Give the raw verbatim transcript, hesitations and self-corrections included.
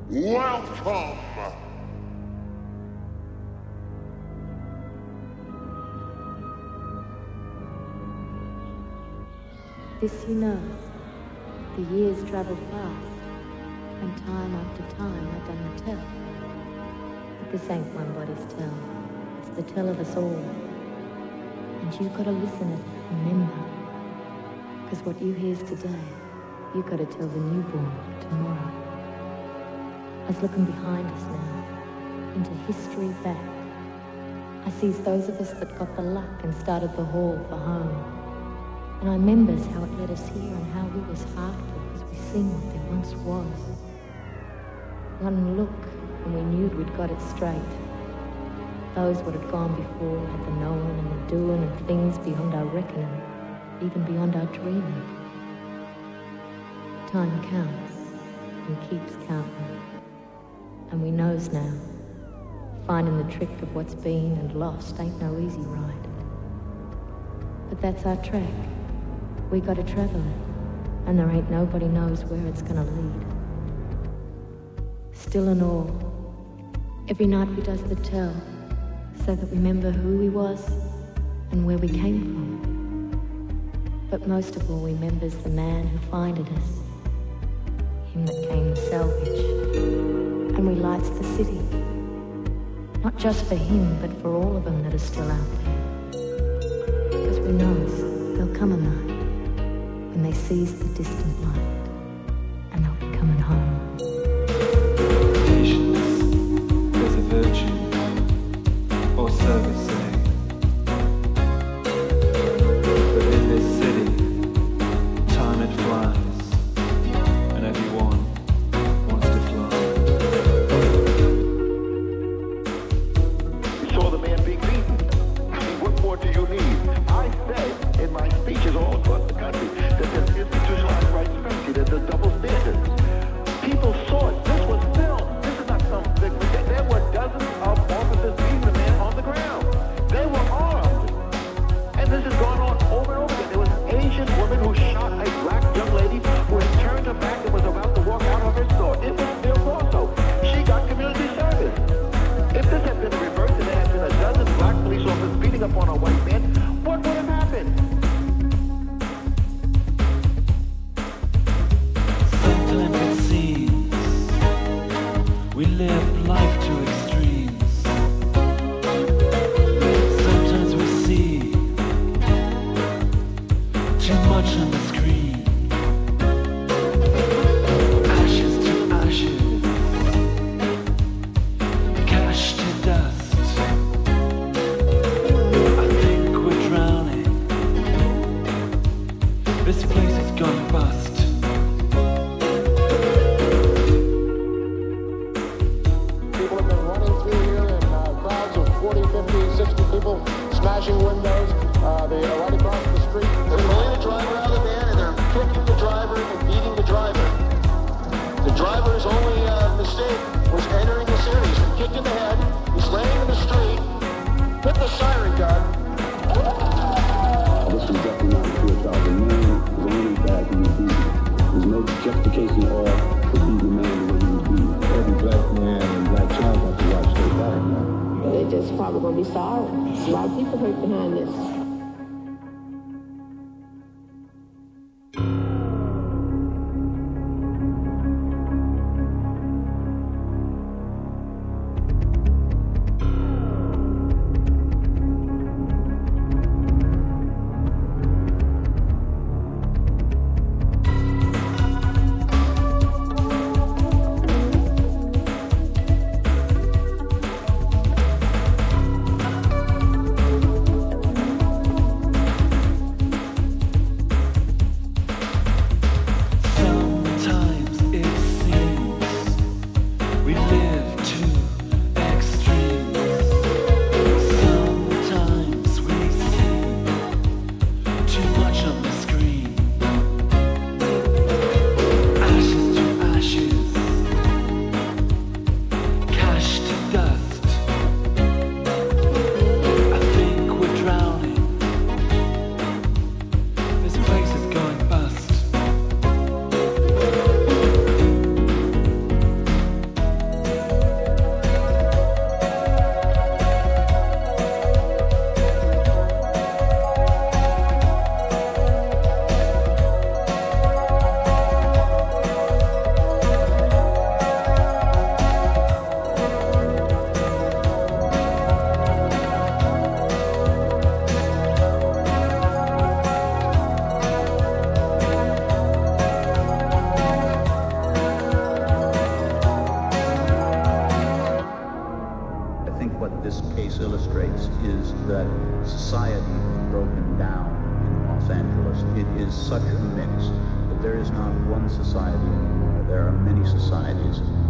Welcome! This you know, the years travel fast, and time after time I've done the tell. But this ain't one body's tell, it's the tell of us all. And you gotta listen it, remember. Cause what you hears today, you gotta tell the newborn tomorrow. I was looking behind us now, into history back. I sees those of us that got the luck and started the haul for home. And I remembers how it led us here and how we was heartful because we seen what there once was. One look and we knew we'd got it straight. Those what had gone before had the knowing and the doing of things beyond our reckoning, even beyond our dreaming. Time counts and keeps counting. And we knows now, finding the trick of what's been and lost ain't no easy ride. But that's our track. We gotta travel it, and there ain't nobody knows where it's gonna lead. Still and all, every night we does the tell, so that we remember who we was and where we came from. But most of all, we remembers the man who finded us, him that came to salvage. And we lights the city, not just for him, but for all of them that are still out there. Because we knows there'll come a night when they sees the distant light, and they'll be coming home. Patience is a virtue, or service say. But in this city, time it flies, and everyone wants to fly. You saw the man being beaten. I mean, what more do you need? I said in my speeches all across the country that there's institutionalized white supremacy, that there's double standards. People saw it. This was film. This is not some thing. There were dozens of officers beating the man on the ground. They were armed. And this has gone on over and over again. There was an Asian woman who shot a black young lady who had turned her back and was about to walk out of her store. It was filmed also. She got community service. If this had been reversed and there had been a dozen black police officers beating up on a white man, what would have happened? Sometimes it seems we live life to extremes. Sometimes we see too much on the screen. Ashes to ashes, cash to dust. I think we're drowning. This place has gone bust. People have been running through here in uh, crowds of forty, fifty, sixty people, smashing windows. Uh, they are right across the street. They're pulling the driver out of the van and they're kicking the driver and beating the driver. The driver's only uh, mistake was entering this area. He's been kicked in the head. He's laying in the street with the siren gun. This is definitely not a suicide. The man is only bad he would be. There's no justification at all for being the man the way he would be. Every black man and black child has to watch their back now. They just probably gonna be sorry. A lot of people hurt behind this. is, is that society is broken down in Los Angeles. It is such a mix that there is not one society anymore. There are many societies.